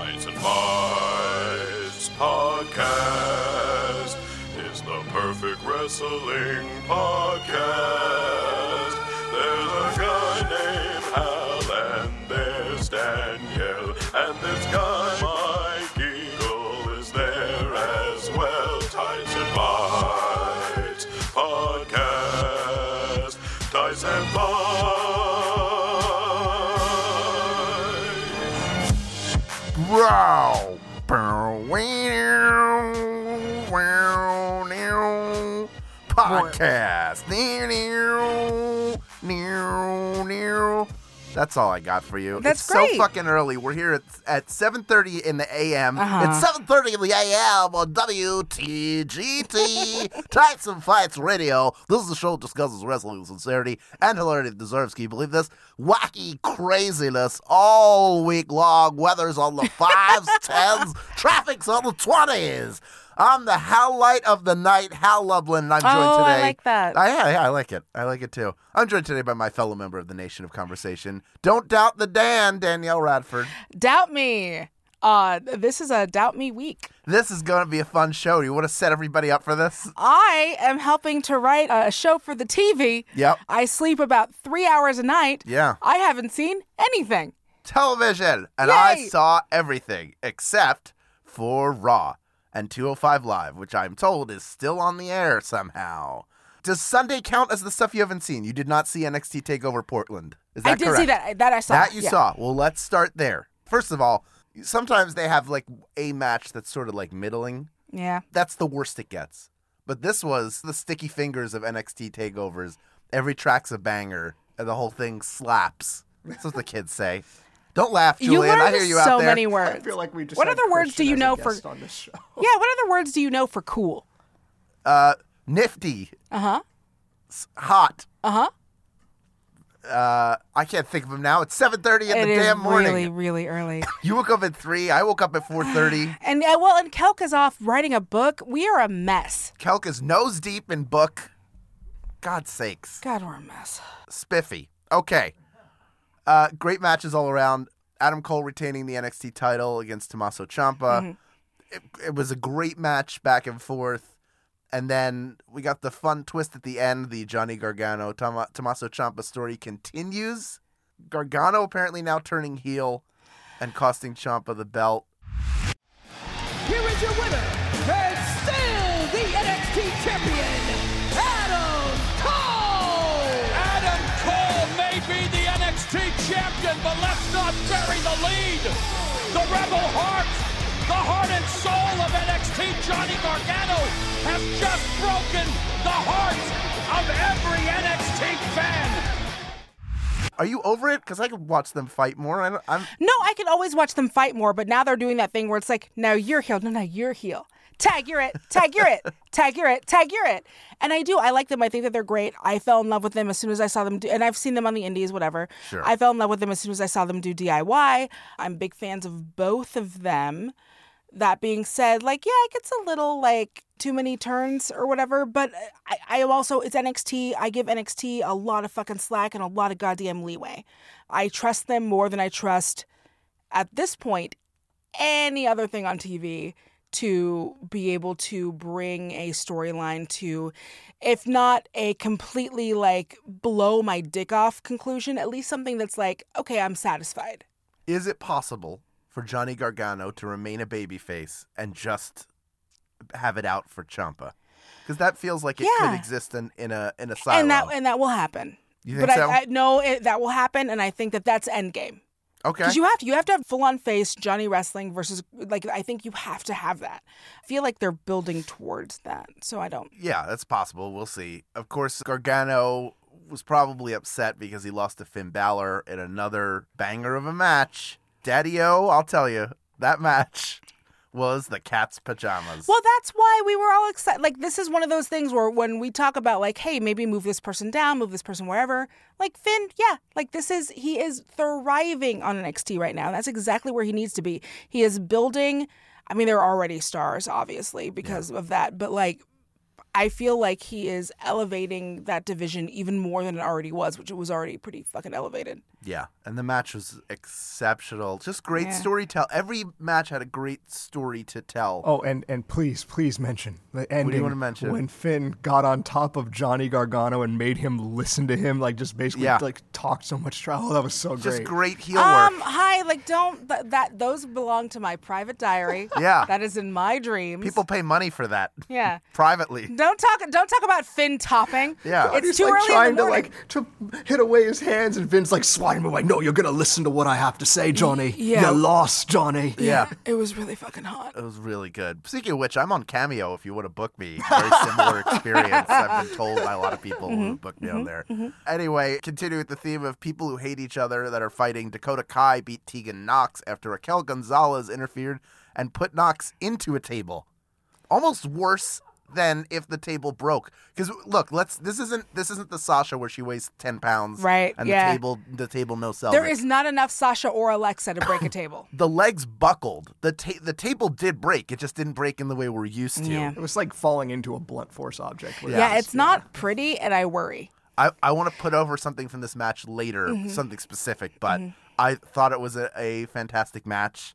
Tyson Fights Podcast is the perfect wrestling podcast. There's a guy named Hal and there's Danielle, and this guy Mike Eagle is there as well. Tyson Fights Podcast. Tyson Fights. Wow. Podcast. That's all I got for you. That's it's great. so fucking early. We're here at 7:30 in the a.m. Uh-huh. It's 7:30 in the a.m. on WTGT Tyson Fights Radio. This is the show that discusses wrestling with sincerity and hilarity that deserves, can you believe this? Wacky craziness all week long. Weather's on the 5s, 10s, traffic's on the 20s. I'm the Hal Light of the night, Hal Lublin, and I'm joined today. I like that. Yeah, I like it. I like it too. I'm joined today by my fellow member of the Nation of Conversation. Don't doubt the Danielle Radford. Doubt me. This is a Doubt Me week. This is going to be a fun show. You want to set everybody up for this? I am helping to write a show for the TV. Yep. I sleep about 3 hours a night. Yeah. I haven't seen anything. Television. And Yay. I saw everything except for Raw and 205 Live, which I'm told is still on the air somehow. Does Sunday count as the stuff you haven't seen? You did not see NXT TakeOver Portland. Is that I did correct? see that. That I saw. That you Yeah. saw. Well, let's start there. First of all, sometimes they have like a match that's sort of like middling. Yeah. That's the worst it gets. But this was the sticky fingers of NXT takeovers. Every track's a banger, and the whole thing slaps. That's what the kids say. Don't laugh, You Julian. learned I hear you so out there. many words. I feel like we just What had other words do Christian you as a know for? guest on this show. Yeah. What other words do you know for cool? Nifty. Uh-huh. Hot. Uh-huh. I can't think of them now. It's 7:30 in It the is damn morning. really, really early. You woke up at 3. I woke up at 4:30. And and Kelk is off writing a book. We are a mess. Kelk is nose deep in book. God's sakes. God, we're a mess. Spiffy. Okay. Great matches all around. Adam Cole retaining the NXT title against Tommaso Ciampa. Mm-hmm. It was a great match back and forth. And then we got the fun twist at the end. The Johnny Gargano, Tommaso Ciampa story continues. Gargano apparently now turning heel and costing Ciampa the belt. Here is your winner, and still the NXT champion, Adam Cole! Adam Cole may be the NXT champion, but let's not bury the lead. The Rebel Heart, the heart and soul of NXT, Johnny Gargano, has just broken the heart of every NXT fan. Are you over it? Because I could watch them fight more. No, I can always watch them fight more, but now they're doing that thing where it's like, now you're heel. No, you're heel. Tag, you're it. Tag, you're it. Tag, you're it. Tag, you're it. And I do. I like them. I think that they're great. I fell in love with them as soon as I saw them do, and I've seen them on the indies, whatever. Sure. I fell in love with them as soon as I saw them do DIY. I'm big fans of both of them. That being said, like, yeah, it gets a little, like, too many turns or whatever, but I am also, it's NXT. I give NXT a lot of fucking slack and a lot of goddamn leeway. I trust them more than I trust, at this point, any other thing on TV to be able to bring a storyline to, if not a completely, like, blow my dick off conclusion, at least something that's like, okay, I'm satisfied. Is it possible for Johnny Gargano to remain a babyface and just have it out for Ciampa? Because that feels like it could exist in a silo. And that will happen. You think but so? I know that will happen, and I think that that's endgame. Okay. Because you have to have full-on face Johnny wrestling versus, like, I think you have to have that. I feel like they're building towards that, so I don't. Yeah, that's possible. We'll see. Of course, Gargano was probably upset because he lost to Finn Balor in another banger of a match. Daddy-O, I'll tell you, that match was the cat's pajamas. Well, that's why we were all excited. Like, this is one of those things where when we talk about, like, hey, maybe move this person down, move this person wherever, like, Finn, yeah, like, he is thriving on NXT right now. That's exactly where he needs to be. He is building, I mean, they're already stars, obviously, because of that, but, like, I feel like he is elevating that division even more than it already was, which it was already pretty fucking elevated. Yeah, and the match was exceptional. Just great Yeah. storytelling. Every match had a great story to tell. Oh, and please mention the ending. What do you want to mention? When Finn got on top of Johnny Gargano and made him listen to him, like just basically like talk so much trash. Oh, that was so Just great. great heel work. Hi, like don't that those belong to my private diary. Yeah. That is in my dreams. People pay money for that. Yeah. Privately. Don't talk about Finn topping. Yeah. It's He's too like early trying in the to morning. to hit away his hands, and Vince like swatting him like, no, you're gonna listen to what I have to say, Johnny. Yeah. You lost, Johnny. Yeah. It was really fucking hot. It was really good. Speaking of which, I'm on Cameo if you want to book me. Very similar experience. I've been told by a lot of people who booked me on there. Anyway, continue with the theme of people who hate each other that are fighting. Dakota Kai beat Tegan Nox after Raquel Gonzalez interfered and put Nox into a table. Almost worse than if the table broke. Because look, this isn't the Sasha where she weighs 10 pounds, Right, And yeah. the table no sells. There is not enough Sasha or Alexa to break a table. The legs buckled. The table did break. It just didn't break in the way we're used to. Yeah. It was like falling into a blunt force object. Yeah, it's not pretty, and I worry. I want to put over something from this match later, something specific, but I thought it was a fantastic match.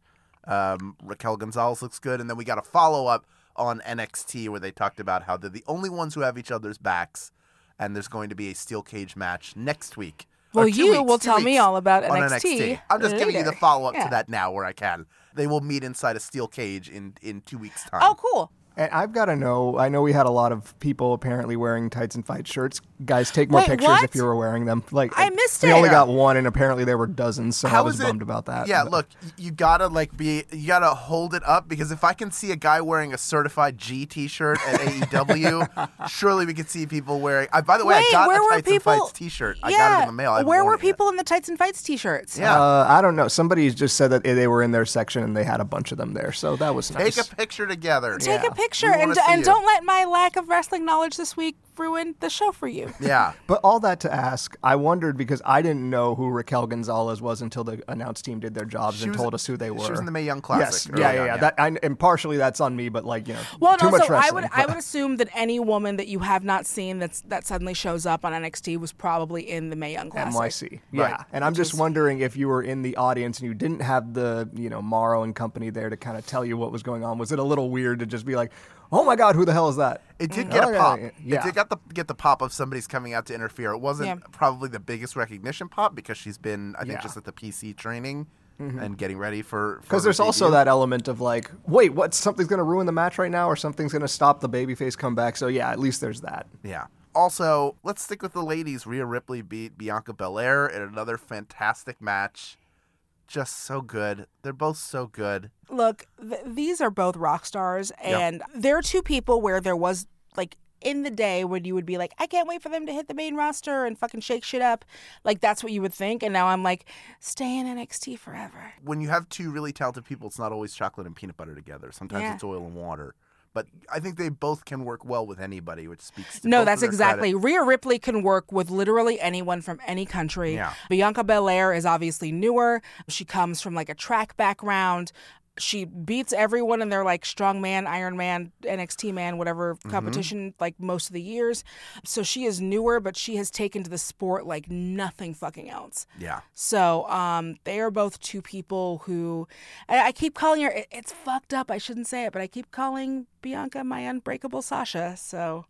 Raquel Gonzalez looks good, and then we got a follow-up on NXT where they talked about how they're the only ones who have each other's backs, and there's going to be a steel cage match next week. Well, Or 2 you weeks, will 2 tell me weeks all about on NXT I'm just giving you the later. follow-up Yeah. to that now where I can. They will meet inside a steel cage in 2 weeks' time. Oh, cool. And I've got to know, I know we had a lot of people apparently wearing Tights and Fight shirts. Guys, take more Wait, pictures what? if you were wearing them. Like I missed we it. only Yeah. got one, and apparently there were dozens, so I was bummed about that. Yeah, But- look, you gotta you gotta hold it up, because if I can see a guy wearing a certified G T-shirt at AEW, surely we could see people wearing. By the way, Wait, I got where a were Tights and people? Fights T-shirt. I got it in the mail. I haven't Where worn were it yet. people in the Tights and Fights t-shirts? Yeah. I don't know. Somebody just said that they were in their section and they had a bunch of them there, so that was nice. Take a picture together. Take a picture We wanna and see you. don't let my lack of wrestling knowledge this week ruin the show for you. Yeah. But all that to ask, I wondered because I didn't know who Raquel Gonzalez was until the announce team did their jobs She and was- told us who they were. She was in the Mae Young Yes, Classic. yeah, early yeah. on, That, and partially that's on me, but like Well, and too much also wrestling. I would assume that any woman that you have not seen that suddenly shows up on NXT was probably in the Mae Young Classic. NYC, yeah. Right. And I'm just wondering if you were in the audience and you didn't have the Morrow and company there to kind of tell you what was going on. Was it a little weird to just be like, oh my God, who the hell is that? It did get Oh, a yeah, pop. yeah. It did get the pop of somebody's coming out to interfere. It wasn't probably the biggest recognition pop because she's been, I think, just at the PC training and getting ready for Because there's her also debut. that element of like, wait, what? Something's going to ruin the match right now, or something's going to stop the babyface comeback. So yeah, at least there's that. Yeah. Also, let's stick with the ladies. Rhea Ripley beat Bianca Belair in another fantastic match. Just so good. They're both so good. Look, these are both rock stars, and there are two people where there was like in the day when you would be like, I can't wait for them to hit the main roster and fucking shake shit up. Like that's what you would think, and now I'm like, stay in NXT forever. When you have two really talented people, it's not always chocolate and peanut butter together. Sometimes it's oil and water. But I think they both can work well with anybody, which speaks to No, both that's of their exactly. credit. Rhea Ripley can work with literally anyone from any country. Yeah. Bianca Belair is obviously newer. She comes from like a track background. She beats everyone in their like strongman, Iron Man, NXT man, whatever competition, like most of the years. So she is newer, but she has taken to the sport like nothing fucking else. Yeah. So they are both two people who I keep calling her. It's fucked up. I shouldn't say it, but I keep calling Bianca my unbreakable Sasha. So.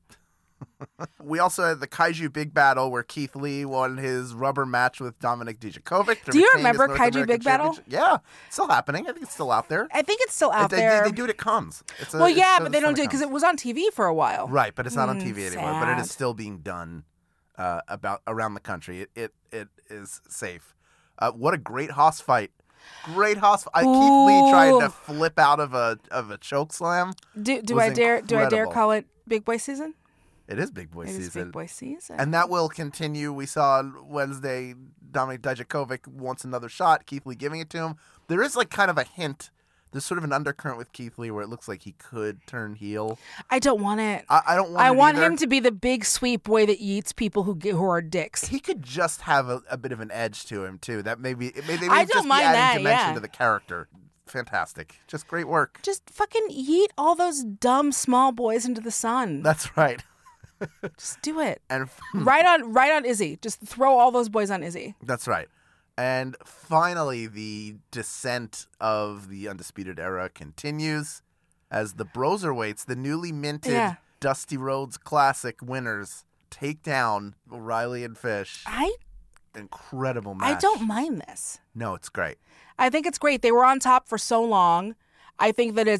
We also had the Kaiju Big Battle where Keith Lee won his rubber match with Dominic Dijakovic. to Do you retain his remember North Kaiju American Big Battle? Championship. Yeah, it's still happening. I think it's still out there. I think it's still out They there. do it at cons. It's a- Well, it's yeah, shows but they don't do it because cons. it was on TV for a while. Right, but it's not on TV anymore. But it is sad. still being done about around the country. It is safe. What a great Haas fight! Great Haas. Keith Lee trying to flip out of a choke slam. Do was I dare incredible. call it Big Boy season? It is Big Boy It is season. Big Boy season. And that will continue. We saw on Wednesday Dominic Dijakovic wants another shot. Keith Lee giving it to him. There is like kind of a hint. There's sort of an undercurrent with Keith Lee where it looks like he could turn heel. I don't want it. I don't want. I it want either. him to be the big sweet boy that eats people who are dicks. He could just have a bit of an edge to him too. That maybe I don't just mind be adding that, dimension yeah. to the character. fantastic. Just great work. Just fucking yeet all those dumb small boys into the sun. That's right. Just do it. And Right on Izzy. Just throw all those boys on Izzy. that's right. And finally, the descent of the Undisputed Era continues as the Broserweights, the newly minted Dusty Rhodes Classic winners, take down O'Reilly and Fish. Incredible match. I don't mind this. No, it's great. I think it's great. They were on top for so long. I think that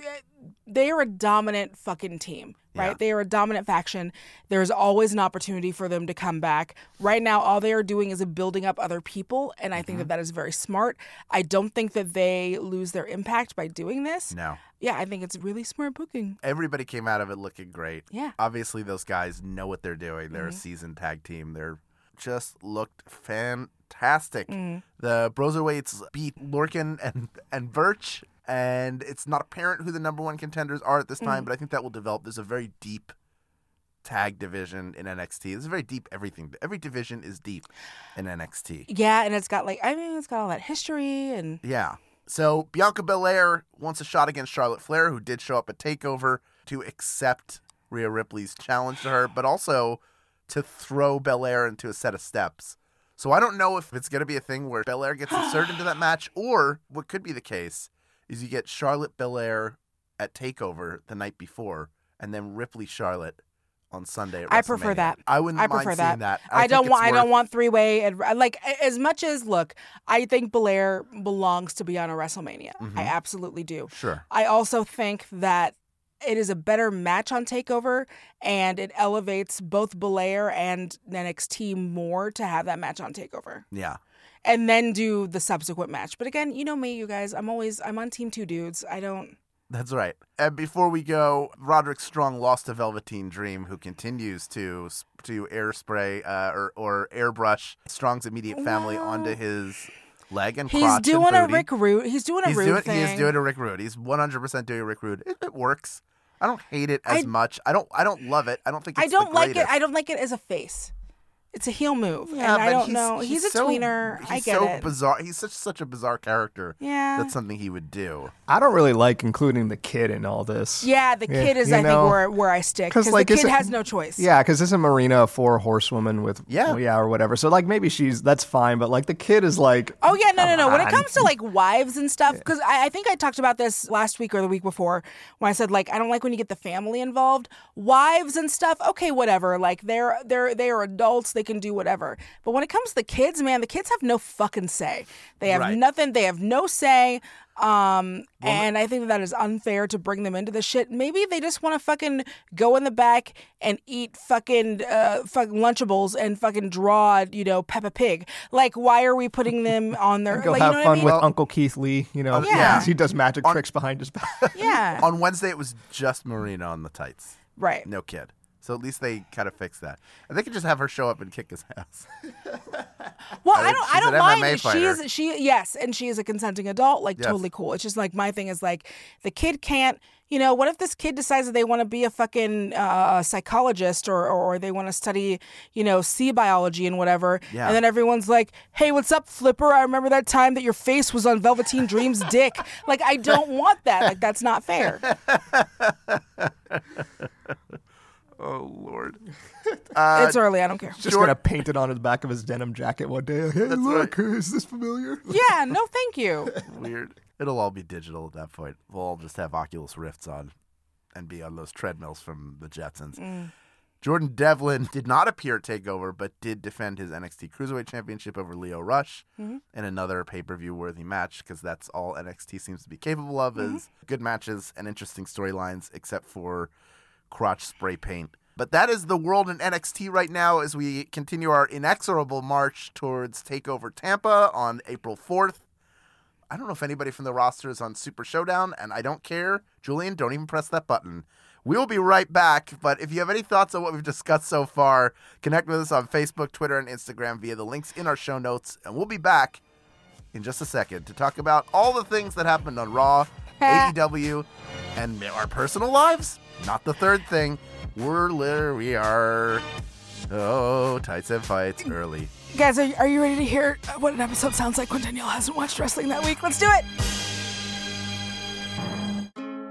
they are a dominant fucking team, right? Yeah. They are a dominant faction. There's always an opportunity for them to come back. Right now, all they are doing is building up other people, and I think that is very smart. I don't think that they lose their impact by doing this. No. Yeah, I think it's really smart booking. Everybody came out of it looking great. Yeah. Obviously, those guys know what they're doing. They're a seasoned tag team. They're just looked fantastic. The Broserweights beat Lorcan and Birch, and it's not apparent who the number one contenders are at this time, but I think that will develop. There's a very deep tag division in NXT. There's a very deep everything. Every division is deep in NXT. Yeah, and it's got it's got all that history and Yeah. So Bianca Belair wants a shot against Charlotte Flair, who did show up at TakeOver, to accept Rhea Ripley's challenge to her, but also to throw Belair into a set of steps. So I don't know if it's going to be a thing where Belair gets inserted into that match, or what could be the case is you get Charlotte Belair at TakeOver the night before, and then Ripley Charlotte on Sunday at WrestleMania. I prefer that. I wouldn't mind prefer seeing that. I don't want three-way. As much as, look, I think Belair belongs to be on a WrestleMania. I absolutely do. Sure. I also think that it is a better match on TakeOver, and it elevates both Belair and NXT more to have that match on TakeOver. Yeah. And then do the subsequent match. But again, you know me, you guys. I'm on Team 2 Dudes. I don't. That's right. And before we go, Roderick Strong lost to Velveteen Dream, who continues to air spray or airbrush Strong's immediate family onto his leg and crotch. He's doing and a booty. Rick Rude. He's doing a Rude thing. He is doing a Rick Rude. He's 100% doing a Rick Rude. It works. I don't hate it as much. I don't love it. I don't think it's I don't the like it. greatest. I don't like it as a face. It's a heel move, Yeah, and I but don't know. He's a tweener. I get it. Bizarre. He's such a bizarre character. Yeah. That's something he would do. I don't really like including the kid in all this. Yeah, the kid is, you I know? think, where I stick. Because like, the kid isn't- has no choice. Yeah, because isn't Marina a 4-horsewoman with or whatever? So like maybe that's fine, but like the kid is like Oh, yeah, no. When it on. comes to, like, wives and stuff, because I think I talked about this last week or the week before when I said, like, I don't like when you get the family involved. Wives and stuff, okay, whatever. Like, they are adults. They can do whatever. But when it comes to the kids, man, the kids have no fucking say. They have nothing. They have no say. And I think that is unfair to bring them into the shit. Maybe they just want to fucking go in the back and eat fucking Lunchables and fucking draw, Peppa Pig. Like, why are we putting them on their? go like, have you know fun what I mean? with Uncle Keith Lee, Yeah. because he does magic tricks behind his back. Yeah. On Wednesday, it was just Marina on the tights. Right. No kid. So at least they kind of fixed that. And they could just have her show up and kick his ass. Well, I think I she's don't an mind. MMA fighter. Yes, and she is a consenting adult. Like, Yes. totally cool. It's just like my thing is like the kid can't. What if this kid decides that they want to be a fucking psychologist or they want to study, sea biology and whatever, Yeah. and then everyone's like, "Hey, what's up, Flipper? I remember that time that your face was on Velveteen Dream's dick." Like, I don't want that. Like, that's not fair. Oh, Lord. It's early. I don't care. Just gonna paint it on the back of his denim jacket one day. Hey, look, is this familiar? Yeah. No, thank you. Weird. It'll all be digital at that point. We'll all just have Oculus Rifts on and be on those treadmills from the Jetsons. Jordan Devlin did not appear at TakeOver, but did defend his NXT Cruiserweight Championship over Lio Rush in another pay-per-view worthy match, because that's all NXT seems to be capable of is good matches and interesting storylines, except for crotch spray paint. But that is the world in NXT right now as we continue our inexorable march towards TakeOver Tampa on April 4th. I don't know if anybody from the roster is on Super Showdown, and I don't care. Julian, don't even press that button. We'll be right back, but if you have any thoughts on what we've discussed so far, connect with us on Facebook, Twitter, and Instagram via the links in our show notes, and we'll be back in just a second to talk about all the things that happened on Raw, AEW, and our personal lives. Not the third thing. We are. Oh, tights and fights early. Guys, are you ready to hear what an episode sounds like when Danielle hasn't watched wrestling that week? Let's do it.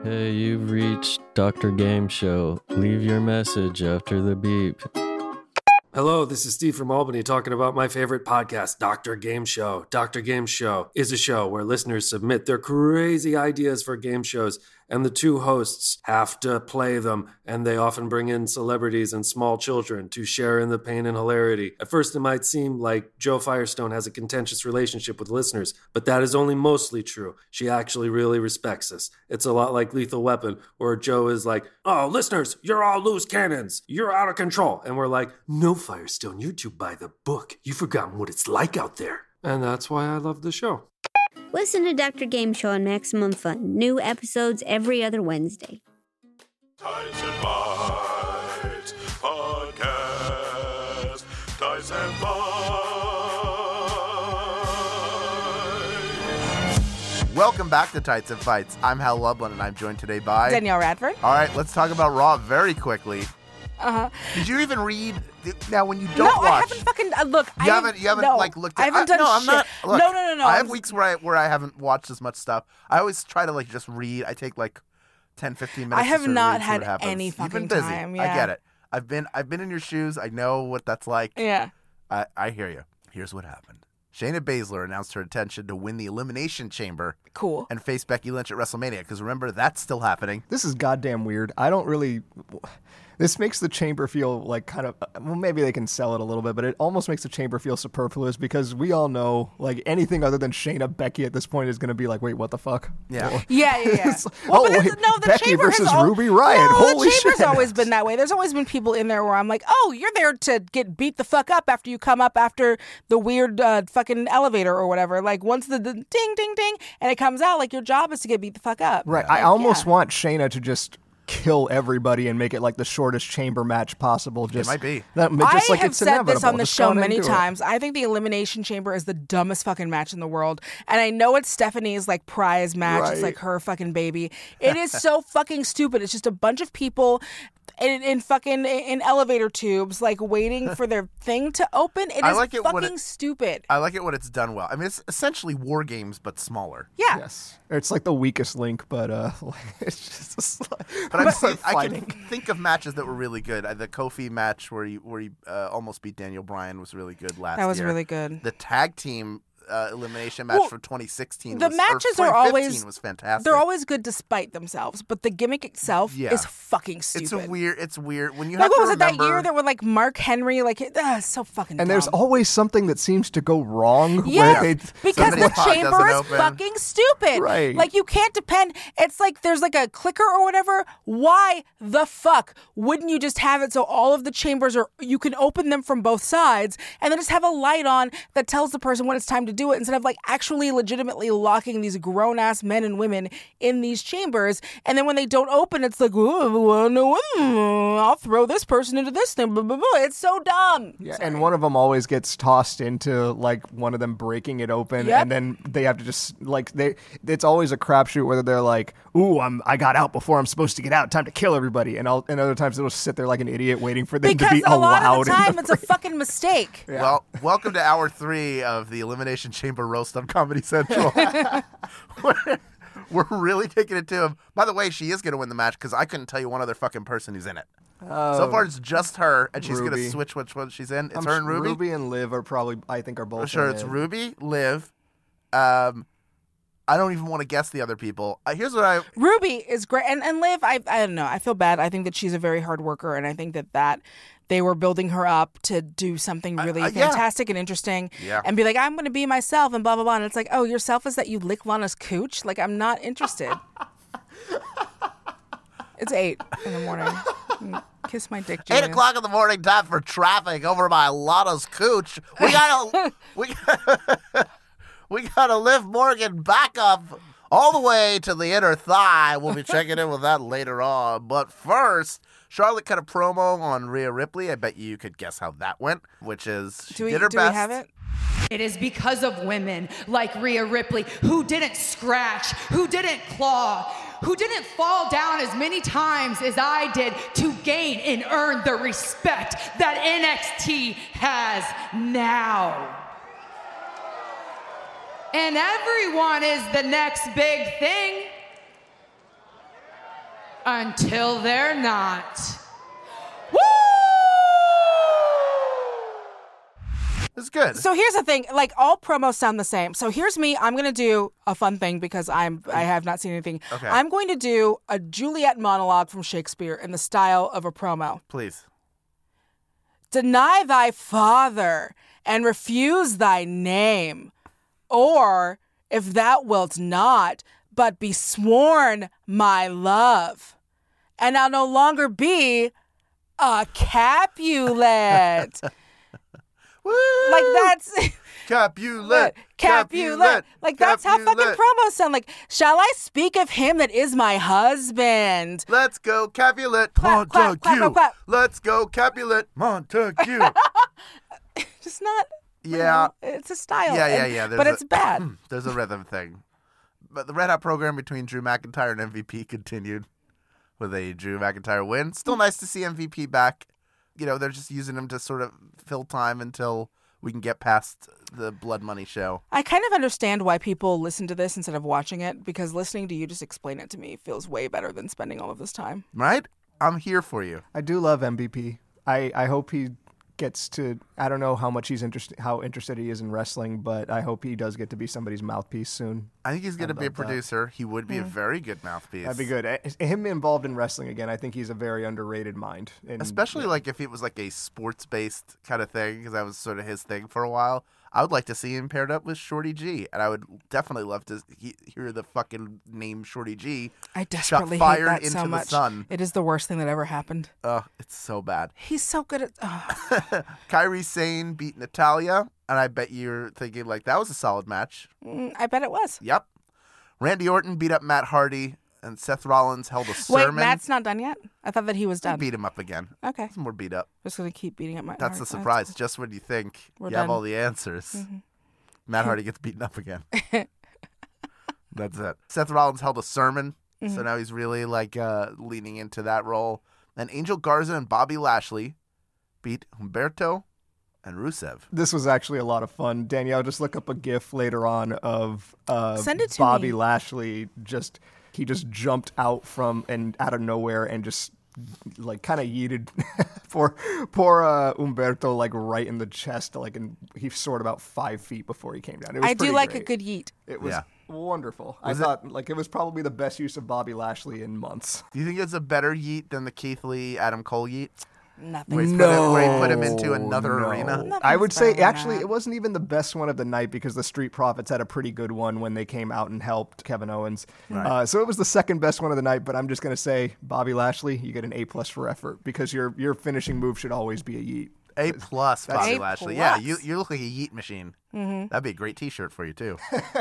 Hey, you've reached Dr. Game Show. Leave your message after the beep. Hello, this is Steve from Albany talking about my favorite podcast, Dr. Game Show. Dr. Game Show is a show where listeners submit their crazy ideas for game shows, and the two hosts have to play them, and they often bring in celebrities and small children to share in the pain and hilarity. At first, it might seem like Joe Firestone has a contentious relationship with listeners, but that is only mostly true. She actually really respects us. It's a lot like Lethal Weapon, where Joe is like, "Oh, listeners, you're all loose cannons. You're out of control." And we're like, "No, Firestone, you're too by the book. You've forgotten what it's like out there." And that's why I love the show. Listen to Dr. Game Show on Maximum Fun. New episodes every other Wednesday. Dice and Bites Podcast. Dice and Bites. Welcome back to Tights and Fights. I'm Hal Lublin, and I'm joined today by Danielle Radford. All right, let's talk about Raw very quickly. Uh-huh. Did you even read? Now, when you don't watch, I haven't fucking look. You haven't like looked at. I haven't done no, shit. I'm not. Look, No. I have weeks where I haven't watched as much stuff. I always try to like just read. I take like 10, 15 minutes. I have to sort of not read, see had what happens. any You've been fucking busy. time, yeah. I get it. I've been in your shoes. I know what that's like. Yeah. I hear you. Here's what happened. Shayna Baszler announced her intention to win the Elimination Chamber. Cool. And face Becky Lynch at WrestleMania, because remember, that's still happening. This is goddamn weird. I don't really... This makes the chamber feel like kind of... Well, maybe they can sell it a little bit, but it almost makes the chamber feel superfluous because we all know, like, anything other than Shayna Becky at this point is going to be like, wait, what the fuck? Yeah. Yeah. It's- Well, oh, but wait, the Becky chamber versus has Ruby Riott. No, Holy the chamber's shit. always been that way. There's always been people in there where I'm like, oh, you're there to get beat the fuck up after you come up after the weird fucking elevator or whatever. Like, once the ding, ding, ding, and it comes out, like, your job is to get beat the fuck up. Right. Like, I almost yeah. want Shayna to just kill everybody and make it like the shortest chamber match possible. Just, might be. Just I like have it's said inevitable. this on the Just show go on and many do it. times. I think the Elimination Chamber is the dumbest fucking match in the world. And I know it's Stephanie's like prize match. It's Right. like her fucking baby. It is so fucking stupid. It's just a bunch of people in elevator tubes, like waiting for their thing to open. It I is like it when fucking stupid. I like it when it's done well. I mean, it's essentially War Games, but smaller. Yeah. Yes. It's like the weakest link, but it's just like, But I can fighting. think of matches that were really good. The Kofi match where he almost beat Daniel Bryan was really good last year. That was really good. The tag team elimination match Well, from 2016 The matches are 2015 always was fantastic. They're always good despite themselves, but the gimmick itself Yeah. is fucking stupid. It's weird when you Like, have what to was it that remember. year that were like Mark Henry? Like, it's so fucking And dumb. there's always something that seems to go wrong. Yeah, where because Somebody's the pod chamber doesn't is open. fucking stupid. Right. Like, you can't depend. It's like there's like a clicker or whatever. Why the fuck wouldn't you just have it so all of the chambers are, you can open them from both sides and then just have a light on that tells the person when it's time to do it instead of like actually legitimately locking these grown ass men and women in these chambers. And then when they don't open, it's like, oh, no, I'll throw this person into this thing. Blah, blah, blah. It's so dumb. Yeah, and one of them always gets tossed into like one of them breaking it open, Yep. and then they have to just like it's always a crapshoot whether they're like, "Ooh, I got out before I'm supposed to get out. Time to kill everybody," and other times they'll sit there like an idiot waiting for them Because to be a lot allowed. of the time, it's a fucking mistake. Well, welcome to hour 3 of the Elimination Chamber roast on Comedy Central. We're really taking it to him. By the way, she is going to win the match because I couldn't tell you one other fucking person who's in it. So far, it's just her, and she's going to Ruby. switch which one she's in. It's her and Ruby. Ruby and Liv are probably, I think, are both. Sure, in it's it. Ruby, Liv. I don't even want to guess the other people. Here's what Ruby is great, and Liv, I don't know. I feel bad. I think that she's a very hard worker, and I think that they were building her up to do something really yeah. fantastic and interesting, Yeah. and be like, I'm going to be myself, and blah blah blah. And it's like, oh, yourself is that you lick Lana's cooch? Like, I'm not interested. It's 8 in the morning. Kiss my dick, 8 Julia. o'clock in the morning, time for traffic over by Lana's cooch. We gotta Liv Morgan back up all the way to the inner thigh. We'll be checking in with that later on. But first, Charlotte cut a promo on Rhea Ripley. I bet you could guess how that went, which is she did her do best. we have it? It is because of women like Rhea Ripley who didn't scratch, who didn't claw, who didn't fall down as many times as I did to gain and earn the respect that NXT has now. And everyone is the next big thing. until they're not. Woo! It's good. So here's the thing, like all promos sound the same. So here's me. I'm going to do a fun thing because I have not seen anything. Okay. I'm going to do a Juliet monologue from Shakespeare in the style of a promo. Please. Deny thy father and refuse thy name, or if thou wilt not, but be sworn my love, and I'll no longer be a Capulet. Woo! Like that's Capulet. Capulet. Like that's how fucking Capulet. promos sound. Like, shall I speak of him that is my husband? Let's go Capulet. Clap, clap, clap, Montague. clap, clap. Let's go Capulet. Montague. Just not. Yeah. It's a style. Yeah. But it's bad. There's a rhythm thing. But the Red Hot program between Drew McIntyre and MVP continued with a Drew McIntyre win. Still nice to see MVP back. You know, they're just using him to sort of fill time until we can get past the Blood Money show. I kind of understand why people listen to this instead of watching it, because listening to you just explain it to me feels way better than spending all of this time. Right? I'm here for you. I do love MVP. I hope he gets to, I don't know how much how interested he is in wrestling, but I hope he does get to be somebody's mouthpiece soon. I think he's going to be a producer. He would be a very good mouthpiece. That'd be good. Him involved in wrestling again, I think he's a very underrated mind. And, especially like if it was like a sports-based kind of thing, because that was sort of his thing for a while. I would like to see him paired up with Shorty G, and I would definitely love to hear the fucking name Shorty G. I desperately shot hate fired that into so the much. sun. It is the worst thing that ever happened. It's so bad. He's so good at. Kairi Sane beat Natalya, and I bet you're thinking like that was a solid match. I bet it was. Yep. Randy Orton beat up Matt Hardy, and Seth Rollins held a sermon. Wait, Matt's not done yet? I thought that he was done. Beat him up again. Okay. He's more beat up. Just going to keep beating up Matt That's Hardy. the surprise. Just when you think We're you have done. all the answers, Mm-hmm. Matt Hardy gets beaten up again. That's it. Seth Rollins held a sermon, so now he's really like leaning into that role. And Angel Garza and Bobby Lashley beat Humberto and Rusev. This was actually a lot of fun. Danielle, just look up a GIF later on of Send it to Bobby me. Lashley. He just jumped out of nowhere and just like kind of yeeted poor Humberto like right in the chest, and he soared about 5 feet before he came down. It was I do pretty like great. a good yeet. It was Yeah. wonderful. Was I thought it was probably the best use of Bobby Lashley in months. Do you think it's a better yeet than the Keith Lee Adam Cole yeet? Nothing. Where he put him into another arena? Nothing's I would say better than actually that. it wasn't even the best one of the night because the Street Profits had a pretty good one when they came out and helped Kevin Owens. Right. So it was the second best one of the night, but I'm just going to say Bobby Lashley, you get an A+ for effort because your finishing move should always be a yeet. A+, Bobby A+. Lashley. Yeah, you look like a yeet machine. Mm-hmm. That'd be a great T-shirt for you too.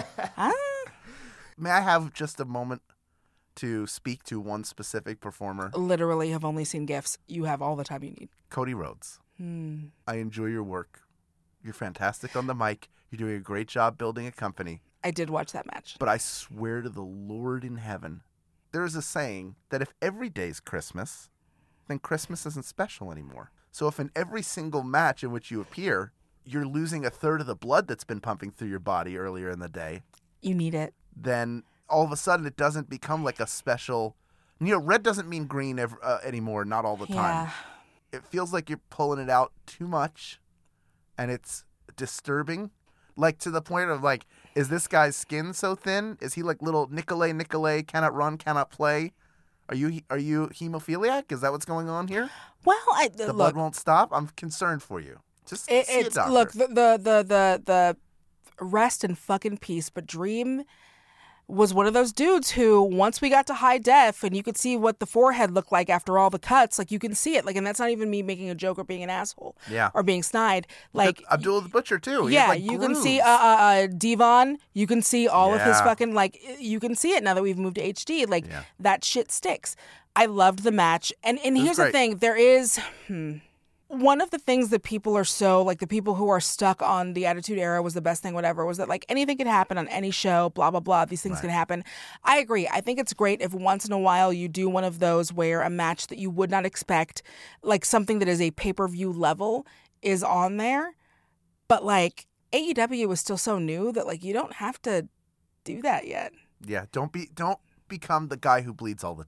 May I have just a moment to speak to one specific performer? Literally have only seen GIFs. You have all the time you need. Cody Rhodes. I enjoy your work. You're fantastic on the mic. You're doing a great job building a company. I did watch that match. But I swear to the Lord in heaven, there is a saying that if every day's Christmas, then Christmas isn't special anymore. So if in every single match in which you appear, you're losing a third of the blood that's been pumping through your body earlier in the day, You need it. then all of a sudden it doesn't become like a special... red doesn't mean green anymore, not all the time. Yeah. It feels like you're pulling it out too much, and it's disturbing. Like, to the point of, like, is this guy's skin so thin? Is he like little Nicolay, cannot run, cannot play? Are you hemophiliac? Is that what's going on here? Well, The look. blood won't stop? I'm concerned for you. Just see a It's doctor. look the rest in fucking peace. But Dream was one of those dudes who, once we got to high def and you could see what the forehead looked like after all the cuts, like you can see it. Like, and that's not even me making a joke or being an asshole. Yeah. Or being snide. Like Abdullah the Butcher, too. He yeah, had, like, you can grooves. see Devon. You can see all of his Yeah. fucking, like, you can see it now that we've moved to HD. Like, Yeah. that shit sticks. I loved the match. And here's the great. thing. There is... One of the things that people are so, like, the people who are stuck on the Attitude Era was the best thing, whatever, was that, like, anything could happen on any show, blah, blah, blah. These things can happen. I agree. I think it's great if once in a while you do one of those where a match that you would not expect, like, something that is a pay-per-view level is on there. But, like, AEW is still so new that, like, you don't have to do that yet. Yeah, don't become the guy who bleeds all the time.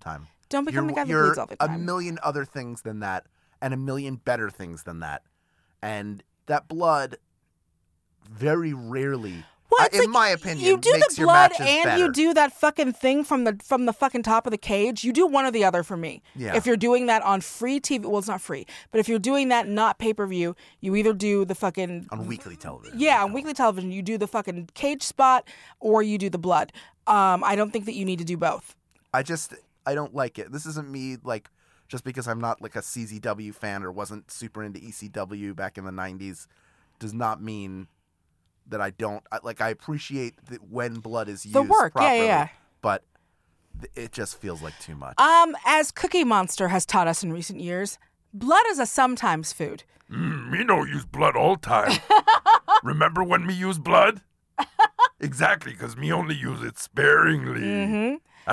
Don't become the guy that you're bleeds all the a time. million other things than that, and a million better things than that. And that blood very rarely, Well, it's in my opinion, you do makes the your blood matches and better. you do that fucking thing from the fucking top of the cage. You do one or the other for me. Yeah. If you're doing that on free TV, well, it's not free, but if you're doing that not pay-per-view, you either do the fucking on weekly television. Yeah, on weekly television, you do the fucking cage spot or you do the blood. I don't think that you need to do both. I don't like it. This isn't me, like, just because I'm not like a CZW fan or wasn't super into ECW back in the 90s does not mean that I don't. I appreciate that when blood is used The work, properly, yeah. but it just feels like too much. As Cookie Monster has taught us in recent years, blood is a sometimes food. Me no use blood all time. Remember when me use blood? Exactly, because me only use it sparingly. Mm-hmm.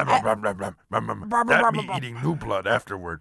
That me eating new blood afterward.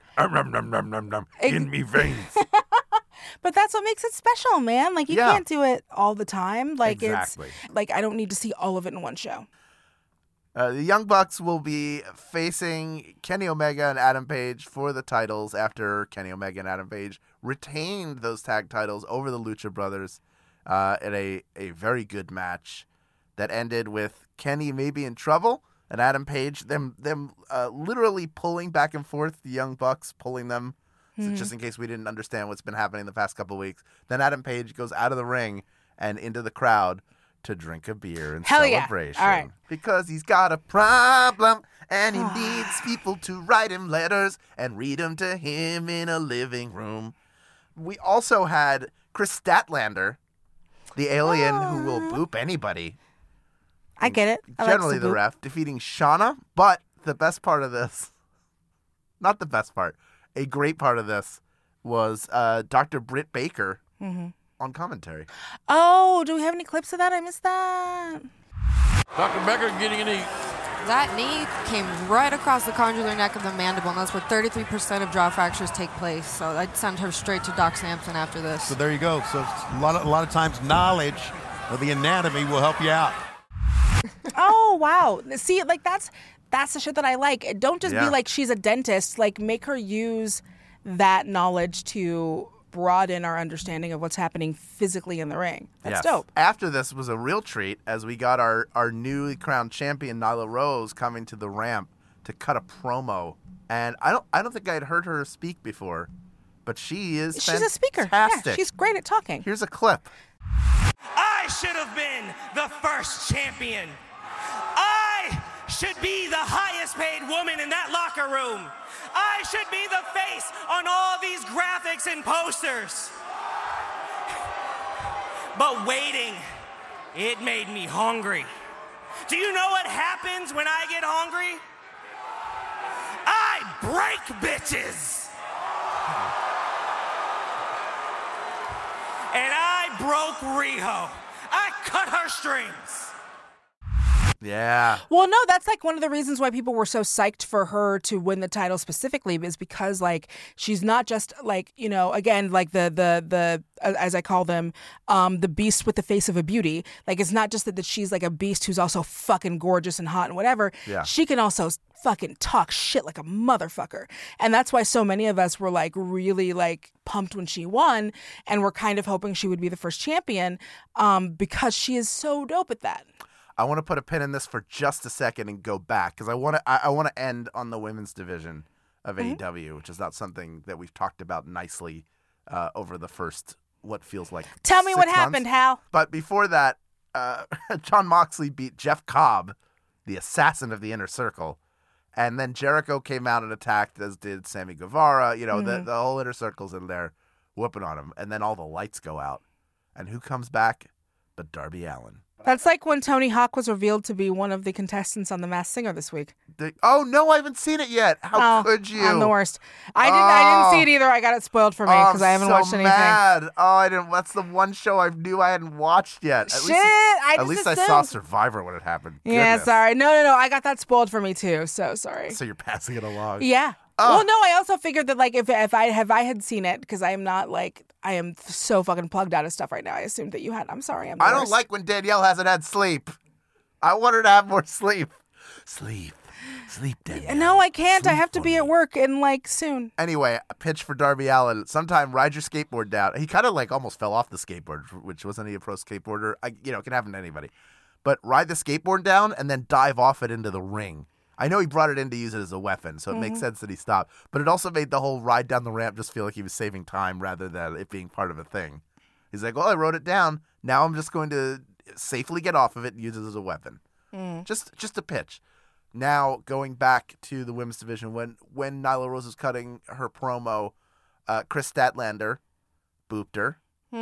In me veins. But that's what makes it special, man. Like, you Yeah. can't do it all the time. Like, Exactly. it's like I don't need to see all of it in one show. The Young Bucks will be facing Kenny Omega and Adam Page for the titles after Kenny Omega and Adam Page retained those tag titles over the Lucha Brothers in a very good match that ended with Kenny maybe in trouble and Adam Page them literally pulling back and forth, the Young Bucks pulling them. So just in case we didn't understand what's been happening the past couple of weeks. Then Adam Page goes out of the ring and into the crowd to drink a beer in Hell yeah. celebration. All right. Because he's got a problem and he needs people to write him letters and read them to him in a living room. We also had Chris Statlander, the alien who will boop anybody. I get it. I like Generally some the boop. ref, defeating Shauna. But the best part of this, not the best part, a great part of this was Dr. Britt Baker on commentary. Oh, do we have any clips of that? I missed that. Dr. Becker getting a knee. That knee came right across the condylar neck of the mandible, and that's where 33% of jaw fractures take place. So I'd send her straight to Doc Sampson after this. So there you go. So a lot of times knowledge of the anatomy will help you out. Oh, wow. See, like, that's the shit that I like. Don't just Yeah. be like, she's a dentist. Like, make her use that knowledge to broaden our understanding of what's happening physically in the ring. That's Yes. dope. After this was a real treat as we got our newly crowned champion Nyla Rose coming to the ramp to cut a promo. And I don't think I'd heard her speak before, but she is She's a speaker. fantastic. Yeah, she's great at talking. Here's a clip. I should have been the first champion. I should be the highest paid woman in that locker room. I should be the face on all these graphics and posters. But waiting, it made me hungry. Do you know what happens when I get hungry? I break bitches. And I broke Riho. I cut her strings. Yeah. Well, no, that's like one of the reasons why people were so psyched for her to win the title specifically, is because like she's not just like, you know, again, like the as I call them, the beast with the face of a beauty. Like, it's not just that she's like a beast who's also fucking gorgeous and hot and whatever. Yeah. She can also fucking talk shit like a motherfucker. And that's why so many of us were like really like pumped when she won, and we're kind of hoping she would be the first champion because she is so dope at that. I want to put a pin in this for just a second and go back because I want to end on the women's division of AEW, which is not something that we've talked about nicely over the first what feels like Tell me 6 what months. happened, Hal. But before that, Jon Moxley beat Jeff Cobb, the assassin of the Inner Circle, and then Jericho came out and attacked, as did Sammy Guevara. You know, the whole Inner Circle's in there whooping on him, and then all the lights go out, and who comes back but Darby Allin? That's like when Tony Hawk was revealed to be one of the contestants on The Masked Singer this week. Oh no, I haven't seen it yet. How could you? I'm the worst. I didn't see it either. I got it spoiled for me because I haven't watched anything. Mad. Oh, I didn't. That's the one show I knew I hadn't watched yet. At least I saw Survivor when it happened. Yeah, Goodness. sorry. No. I got that spoiled for me too. So sorry. So you're passing it along. Yeah. Well, no. I also figured that like if I had seen it, because I am not like, I am so fucking plugged out of stuff right now. I assumed that you had. I'm sorry. I don't like when Danielle hasn't had sleep. I want her to have more sleep. Sleep. Sleep, Danielle. No, I can't. I Sleep have to for be me. at work in like soon. Anyway, a pitch for Darby Allin. Sometime ride your skateboard down. He kind of like almost fell off the skateboard, which wasn't he a pro skateboarder? It can happen to anybody. But ride the skateboard down and then dive off it into the ring. I know he brought it in to use it as a weapon, so it makes sense that he stopped. But it also made the whole ride down the ramp just feel like he was saving time rather than it being part of a thing. He's like, well, I wrote it down. Now I'm just going to safely get off of it and use it as a weapon. Just a pitch. Now, going back to the women's division, when Nyla Rose was cutting her promo, Chris Statlander booped her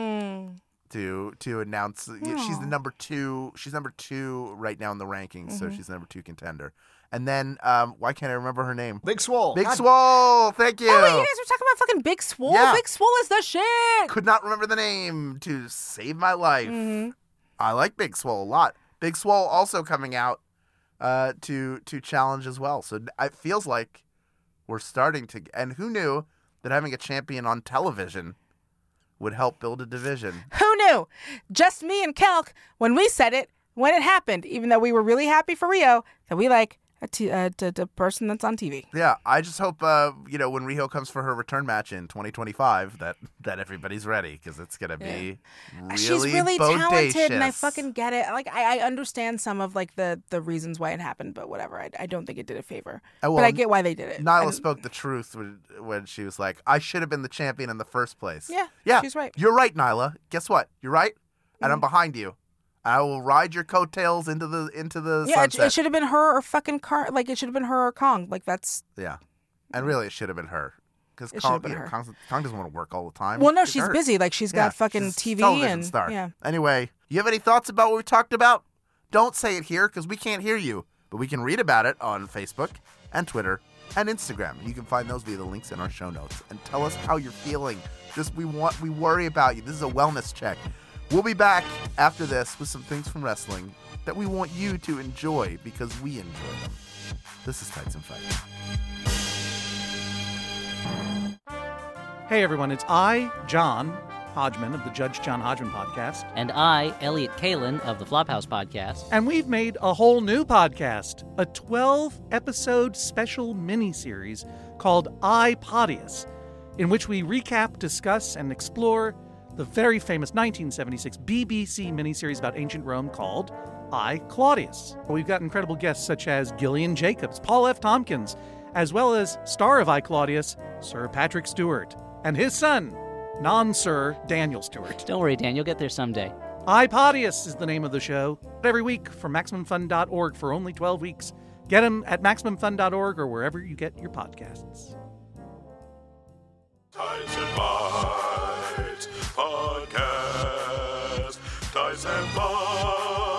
to announce she's the number 2. She's number 2 right now in the rankings, so she's the number 2 contender. And then, why can't I remember her name? Big Swole. Big Swole. Thank you. Oh, wait, you guys were talking about fucking Big Swole? Yeah. Big Swole is the shit. Could not remember the name to save my life. I like Big Swole a lot. Big Swole also coming out to challenge as well. So it feels like we're starting to. And who knew that having a champion on television would help build a division? Who knew? Just me and Kelk when we said it when it happened. Even though we were really happy for Rio, that we like a person that's on TV. Yeah, I just hope when Riho comes for her return match in 2025 that everybody's ready, because it's gonna be really She's really bodacious. talented, and I fucking get it. Like I understand some of like the reasons why it happened, but whatever. I don't think it did a favor. Well, but I get why they did it. Nyla spoke the truth when she was like, "I should have been the champion in the first place." Yeah, she's right. You're right, Nyla. Guess what? You're right, and I'm behind you. I will ride your coattails into the sunset. It should have been her or fucking Car. Like it should have been her or Kong. Like that's and really it should have been her, because Kong doesn't want to work all the time. Well, no, She's she's hurt. busy. Like she's got fucking she's a TV television and star. yeah. Anyway, you have any thoughts about what we talked about? Don't say it here because we can't hear you, but we can read about it on Facebook and Twitter and Instagram. You can find those via the links in our show notes, and tell us how you're feeling. We worry about you. This is a wellness check. We'll be back after this with some things from wrestling that we want you to enjoy because we enjoy them. This is Tights and Fights. Hey everyone, it's I, John Hodgman of the Judge John Hodgman podcast. And I, Elliot Kalin of the Flophouse podcast. And we've made a whole new podcast, a 12-episode special miniseries called I, Podius, in which we recap, discuss, and explore the very famous 1976 BBC miniseries about ancient Rome called I, Claudius. We've got incredible guests such as Gillian Jacobs, Paul F. Tompkins, as well as star of I, Claudius, Sir Patrick Stewart, and his son, non-Sir Daniel Stewart. Don't worry, Dan, you'll get there someday. I, Podius is the name of the show. Every week from MaximumFun.org for only 12 weeks. Get them at MaximumFun.org or wherever you get your podcasts. Tights and Fights Podcast. Tights and Fights.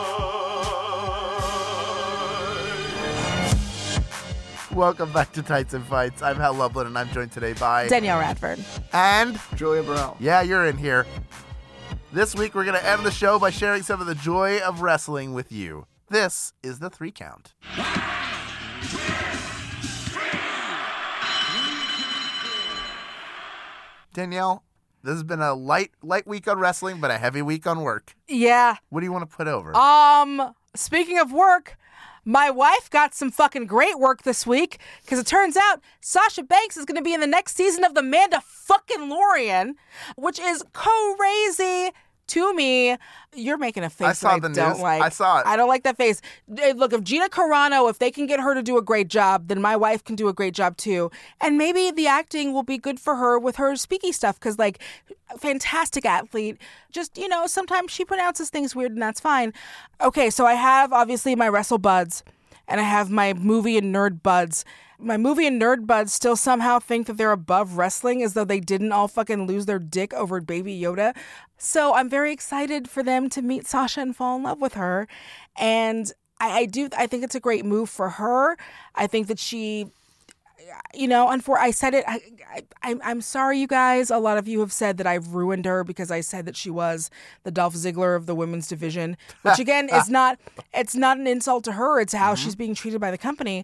Welcome back to Tights and Fights. I'm Hal Lublin, and I'm joined today by Danielle Radford and Julia Burrell. Yeah, you're in here. This week, we're going to end the show by sharing some of the joy of wrestling with you. This is the 3 Count. Danielle, this has been a light week on wrestling, but a heavy week on work. Yeah. What do you want to put over? Speaking of work, my wife got some fucking great work this week because it turns out Sasha Banks is going to be in the next season of The Mandalorian, which is crazy to me. You're making a face that I don't like. I saw it. I don't like that face. Look, if Gina Carano, if they can get her to do a great job, then my wife can do a great job too. And maybe the acting will be good for her with her speaky stuff because, like, fantastic athlete. Just, sometimes she pronounces things weird and that's fine. Okay, so I have, obviously, my Wrestle Buds and I have my movie and nerd buds. My movie and nerd buds still somehow think that they're above wrestling as though they didn't all fucking lose their dick over Baby Yoda. So I'm very excited for them to meet Sasha and fall in love with her. And I think it's a great move for her. I think that she, I said it, I'm sorry, you guys. A lot of you have said that I've ruined her because I said that she was the Dolph Ziggler of the women's division, which again it's not an insult to her. It's how she's being treated by the company.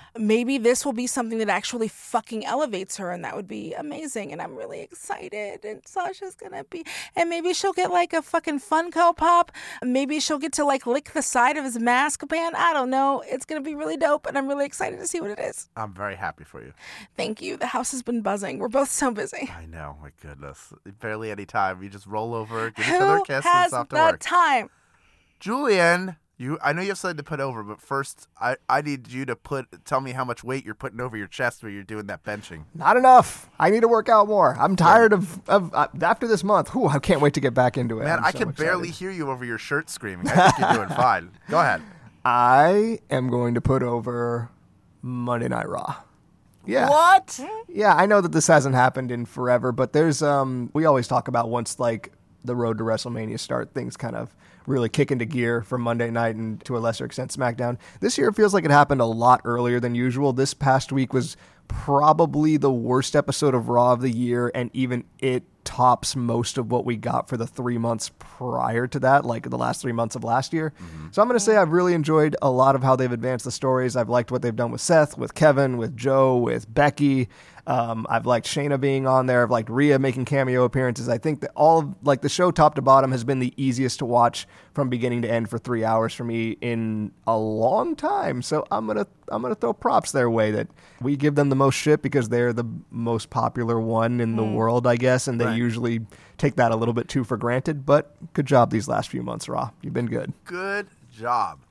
maybe this will be something that actually fucking elevates her, and that would be amazing. And I'm really excited. And Sasha's gonna be, and maybe she'll get like a fucking Funko Pop. Maybe she'll get to like lick the side of his mask band. I don't know. It's gonna be really dope, and I'm really excited to see what it is. I'm very happy for you. Thank you. The house has been buzzing. We're both so busy. I know. My goodness. Barely any time. You just roll over, give each other a kiss, and it's off to Who has work. the time? Julian, I know you have something to put over, but first, I need you to tell me how much weight you're putting over your chest when you're doing that benching. Not enough. I need to work out more. I'm tired of after this month. I can't wait to get back into it. Man, I can barely hear you over your shirt screaming. I think you're doing fine. Go ahead. I am going to put over Monday Night Raw. Yeah. What? Yeah, I know that this hasn't happened in forever, but there's we always talk about once like the road to WrestleMania start, things kind of really kick into gear from Monday night and to a lesser extent SmackDown. This year it feels like it happened a lot earlier than usual. This past week was probably the worst episode of Raw of the year, and even it tops most of what we got for the 3 months prior to that, like the last 3 months of last year. So I'm going to say I've really enjoyed a lot of how they've advanced the stories. I've liked what they've done with Seth, with Kevin, with Joe, with Becky. I've liked Shayna being on there. I've liked Rhea making cameo appearances. I think that the show top to bottom has been the easiest to watch from beginning to end for 3 hours for me in a long time. So I'm gonna throw props their way that we give them the most shit because they're the most popular one in the world, I guess, and they usually take that a little bit too for granted. But good job these last few months, Raw. You've been good. Good job.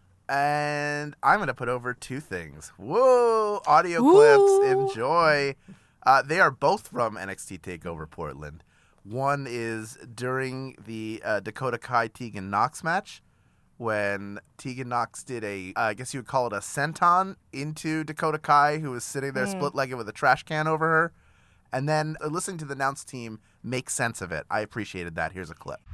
And I'm going to put over two things. Whoa, audio clips. Enjoy. They are both from NXT TakeOver Portland. One is during the Dakota Kai Tegan Nox match when Tegan Nox did I guess you would call it a senton into Dakota Kai, who was sitting there split-legged with a trash can over her. And then listening to the announce team make sense of it. I appreciated that. Here's a clip.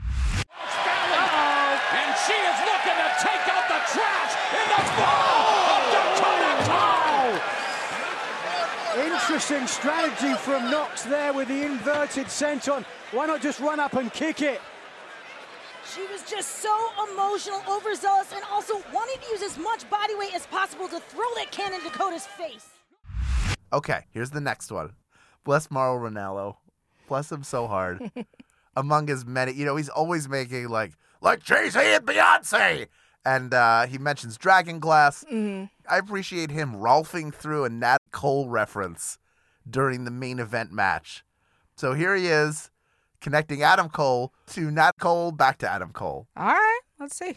And she is looking to take out the trash in the ball of Dakota Kai. Interesting strategy from Nox there with the inverted senton. Why not just run up and kick it? She was just so emotional, overzealous, and also wanting to use as much body weight as possible to throw that can in Dakota's face. Okay, here's the next one. Bless Mauro Ranallo. Bless him so hard. Among his many, he's always making like Jay-Z and Beyonce. And he mentions Dragon Glass. I appreciate him rolfing through a Nat Cole reference during the main event match. So here he is, connecting Adam Cole to Nat Cole, back to Adam Cole. All right, let's see.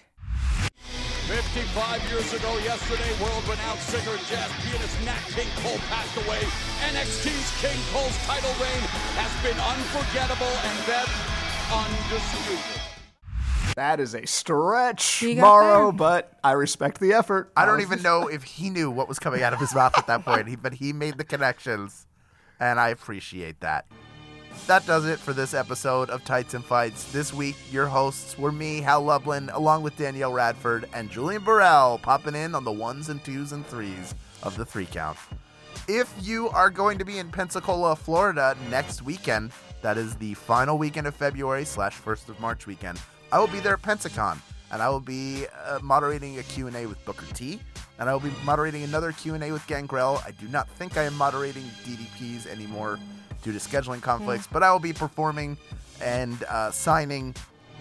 55 years ago yesterday, world-renowned singer and jazz pianist Nat King Cole passed away. NXT's King Cole's title reign has been unforgettable and then undisputed. That is a stretch, Mauro, but I respect the effort. I don't even know if he knew what was coming out of his mouth at that point, but he made the connections, and I appreciate that. That does it for this episode of Tights and Fights. This week, your hosts were me, Hal Lublin, along with Danielle Radford, and Julian Burrell, popping in on the 1s and 2s and 3s of the 3 count. If you are going to be in Pensacola, Florida next weekend, that is the final weekend of February / 1st of March weekend, I will be there at Pensacon, and I will be moderating a Q&A with Booker T, and I will be moderating another Q&A with Gangrel. I do not think I am moderating DDPs anymore due to scheduling conflicts, but I will be performing and signing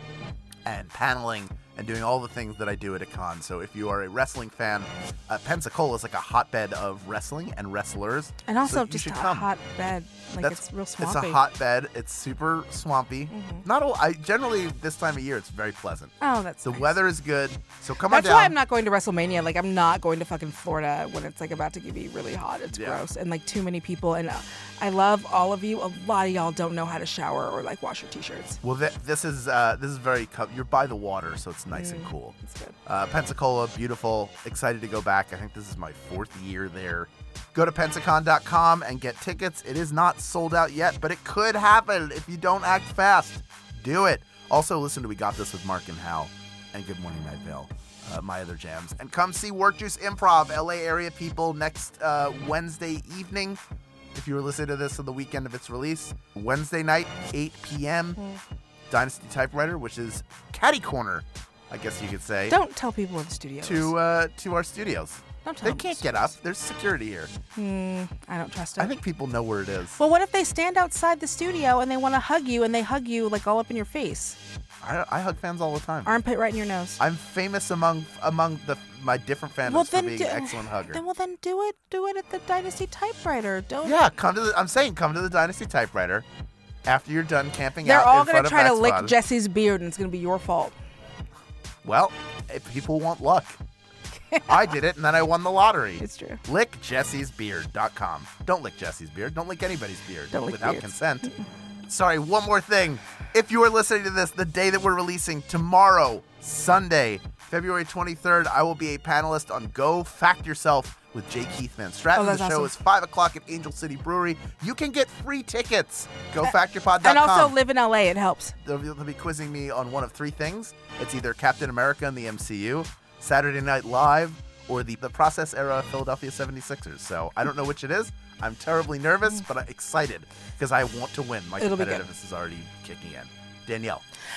and paneling and doing all the things that I do at a con. So if you are a wrestling fan, Pensacola is like a hotbed of wrestling and wrestlers. And also so just a hotbed. Like it's real swampy. It's a hotbed. It's super swampy. Generally this time of year it's very pleasant. Oh, that's the nice. weather is good. So come on down. That's why I'm not going to WrestleMania. Like I'm not going to fucking Florida when it's like about to be really hot. It's gross and like too many people. And I love all of you. A lot of y'all don't know how to shower or like wash your t-shirts. Well, this is very. You're by the water, so it's nice and cool. It's good. Pensacola, beautiful. Excited to go back. I think this is my 4th year there. Go to Pensacon.com and get tickets. It is not sold out yet, but it could happen if you don't act fast. Do it. Also, listen to We Got This with Mark and Hal and Good Morning Night Vale, my other jams. And come see Work Juice Improv, LA area people, next Wednesday evening. If you were listening to this on the weekend of its release, Wednesday night, 8 p.m., Dynasty Typewriter, which is catty corner, I guess you could say. Don't tell people in the studios. To our studios. Don't tell They them can't it's get up. There's security here. I don't trust it. I think people know where it is. Well, what if they stand outside the studio and they want to hug you and they hug you like all up in your face? I hug fans all the time. Armpit right in your nose. I'm famous among my different fandoms for being an excellent hugger. Then do it. Do it at the Dynasty Typewriter. Don't. Yeah, come to the Dynasty Typewriter after you're done camping They're out all in front gonna of try to Max lick Fun. Jesse's beard, and it's gonna be your fault. Well, if people want luck. I did it, and then I won the lottery. It's true. LickJessie'sBeard.com. Don't lick Jesse's beard. Don't lick anybody's beard Don't lick without beards. consent. Sorry, one more thing. If you are listening to this the day that we're releasing, tomorrow, Sunday, February 23rd, I will be a panelist on Go Fact Yourself with J. Keith Van Stratton. that's The show awesome. is 5 o'clock at Angel City Brewery. You can get free tickets. GoFactYourPod.com. And also live in LA. It helps. They'll be quizzing me on one of three things. It's either Captain America and the MCU, Saturday Night Live, or the process era Philadelphia 76ers. So I don't know which it is. I'm terribly nervous, but I'm excited because I want to win. My It'll be good. competitiveness is already kicking in. Danielle.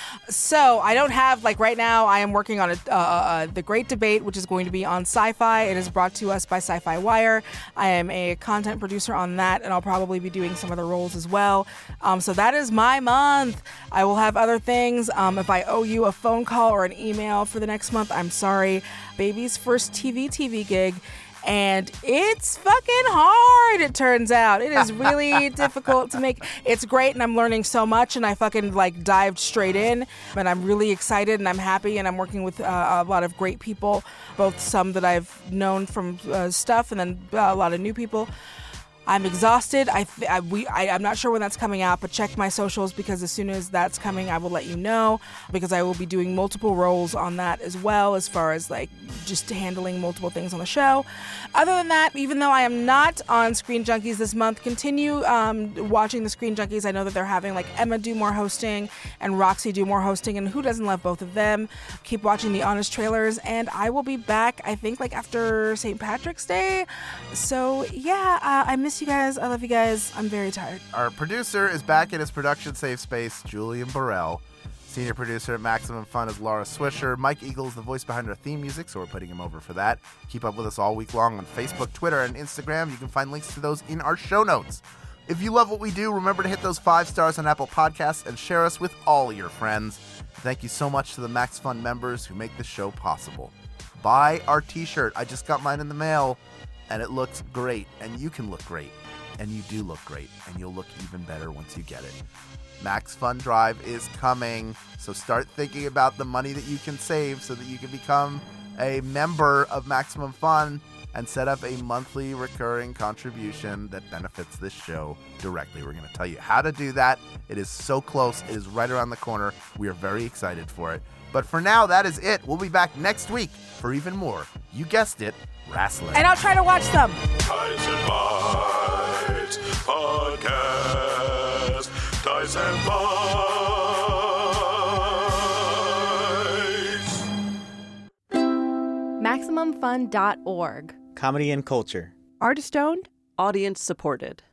So I don't have, right now I am working on The Great Debate, which is going to be on Sci-Fi. It is brought to us by Sci-Fi Wire. I am a content producer on that, and I'll probably be doing some other roles as well. So that is my month. I will have other things. If I owe you a phone call or an email for the next month, I'm sorry. Baby's first TV gig. And it's fucking hard, it turns out. It is really difficult to make. It's great, and I'm learning so much, and I fucking, dived straight in. And I'm really excited, and I'm happy, and I'm working with a lot of great people, both some that I've known from stuff and then a lot of new people. I'm exhausted. I'm not sure when that's coming out, but check my socials because as soon as that's coming, I will let you know because I will be doing multiple roles on that as well as far as just handling multiple things on the show. Other than that, even though I am not on Screen Junkies this month, continue watching the Screen Junkies. I know that they're having Emma do more hosting and Roxy do more hosting, and who doesn't love both of them? Keep watching the Honest Trailers, and I will be back, I think, after St. Patrick's Day. So, yeah, I miss you guys. I love you guys. I'm very tired. Our producer is back in his production safe space, Julian Burrell. Senior producer at Maximum Fun is Laura Swisher. Mike Eagle is the voice behind our theme music, so we're putting him over for that. Keep up with us all week long on Facebook, Twitter, and Instagram. You can find links to those in our show notes. If you love what we do, remember to hit those 5 stars on Apple Podcasts and share us with all your friends. Thank you so much to the Max Fun members who make this show possible. Buy our t-shirt. I just got mine in the mail, and it looks great, and you can look great. And you do look great, and you'll look even better once you get it. Max Fun Drive is coming, so start thinking about the money that you can save so that you can become a member of Maximum Fun and set up a monthly recurring contribution that benefits this show directly. We're going to tell you how to do that. It is so close. It is right around the corner. We are very excited for it. But for now, that is it. We'll be back next week for even more. You guessed it, wrestling. And I'll try to watch some. Ties and Bites Podcast. Ties and Bites. MaximumFun.org. Comedy and culture. Artist owned. Audience supported.